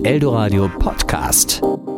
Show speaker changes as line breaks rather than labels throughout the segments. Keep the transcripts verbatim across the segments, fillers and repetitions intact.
Eldoradio Podcast.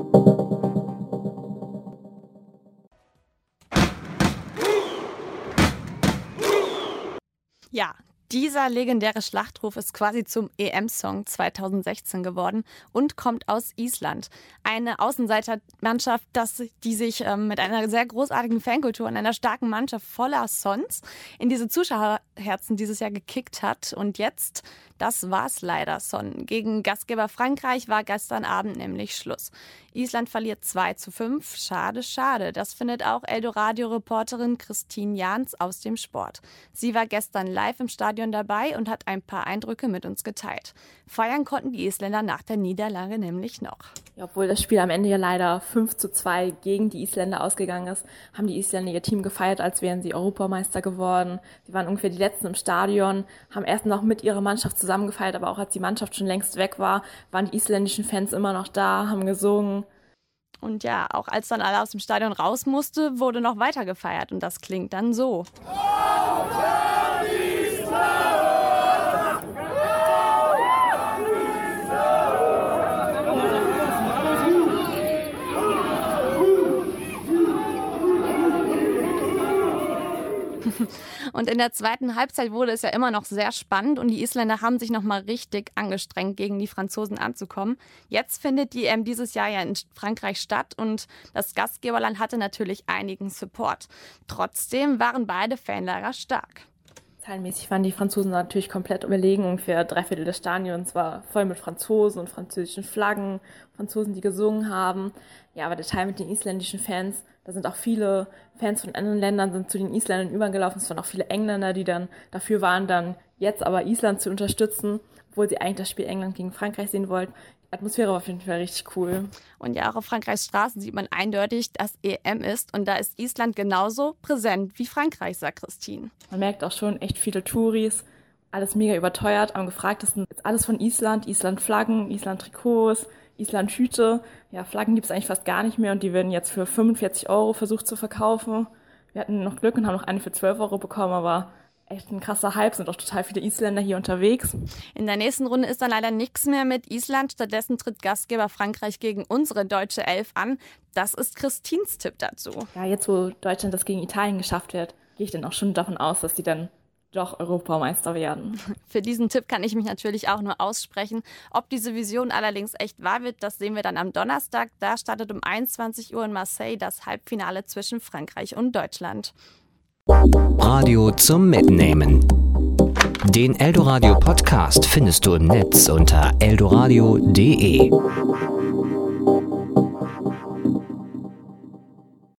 Ja, dieser legendäre Schlachtruf ist quasi zum E M-Song zweitausendsechzehn geworden und kommt aus Island. Eine Außenseitermannschaft, das, die sich ähm, mit einer sehr großartigen Fankultur und einer starken Mannschaft voller Sons in diese Zuschauerherzen dieses Jahr gekickt hat. Und jetzt, das war's leider, Son. Gegen Gastgeber Frankreich war gestern Abend nämlich Schluss. Island verliert zwei zu fünf. Schade, schade. Das findet auch Eldoradio-Reporterin Christine Jahns aus dem Sport. Sie war gestern live im Stadion dabei und hat ein paar Eindrücke mit uns geteilt. Feiern konnten die Isländer nach der Niederlage nämlich noch.
Ja, obwohl das Spiel am Ende ja leider fünf zu zwei gegen die Isländer ausgegangen ist, haben die Isländer ihr Team gefeiert, als wären sie Europameister geworden. Sie waren ungefähr die Letzten im Stadion, haben erst noch mit ihrer Mannschaft zusammen gefeiert, aber auch als die Mannschaft schon längst weg war, waren die isländischen Fans immer noch da, haben gesungen.
Und ja, auch als dann alle aus dem Stadion raus musste, wurde noch weiter gefeiert. Und das klingt dann so. Und in der zweiten Halbzeit wurde es ja immer noch sehr spannend und die Isländer haben sich nochmal richtig angestrengt, gegen die Franzosen anzukommen. Jetzt findet die E M dieses Jahr ja in Frankreich statt und das Gastgeberland hatte natürlich einigen Support. Trotzdem waren beide Fanlager stark.
Zahlenmäßig waren die Franzosen natürlich komplett überlegen. Ungefähr drei Viertel des Stadions war voll mit Franzosen und französischen Flaggen, Franzosen, die gesungen haben. Ja, aber der Teil mit den isländischen Fans, da sind auch viele Fans von anderen Ländern sind zu den Isländern übergelaufen. Es waren auch viele Engländer, die dann dafür waren, dann jetzt aber Island zu unterstützen, obwohl sie eigentlich das Spiel England gegen Frankreich sehen wollten. Die Atmosphäre war auf jeden Fall richtig cool.
Und ja, auch auf Frankreichs Straßen sieht man eindeutig, dass E M ist. Und da ist Island genauso präsent wie Frankreich, sagt Christine.
Man merkt auch schon echt viele Touris, alles mega überteuert. Am gefragtesten ist alles von Island, Island-Flaggen, Island-Trikots, Island-Hüte. Ja, Flaggen gibt es eigentlich fast gar nicht mehr und die werden jetzt für fünfundvierzig Euro versucht zu verkaufen. Wir hatten noch Glück und haben noch eine für zwölf Euro bekommen, aber echt ein krasser Hype, sind auch total viele Isländer hier unterwegs.
In der nächsten Runde ist dann leider nichts mehr mit Island. Stattdessen tritt Gastgeber Frankreich gegen unsere deutsche Elf an. Das ist Christines Tipp dazu.
Ja, jetzt wo Deutschland das gegen Italien geschafft wird, gehe ich dann auch schon davon aus, dass sie dann doch Europameister werden.
Für diesen Tipp kann ich mich natürlich auch nur aussprechen. Ob diese Vision allerdings echt wahr wird, das sehen wir dann am Donnerstag. Da startet um einundzwanzig Uhr in Marseille das Halbfinale zwischen Frankreich und Deutschland.
Radio zum Mitnehmen. Den Eldoradio Podcast findest du im Netz unter eldoradio punkt de.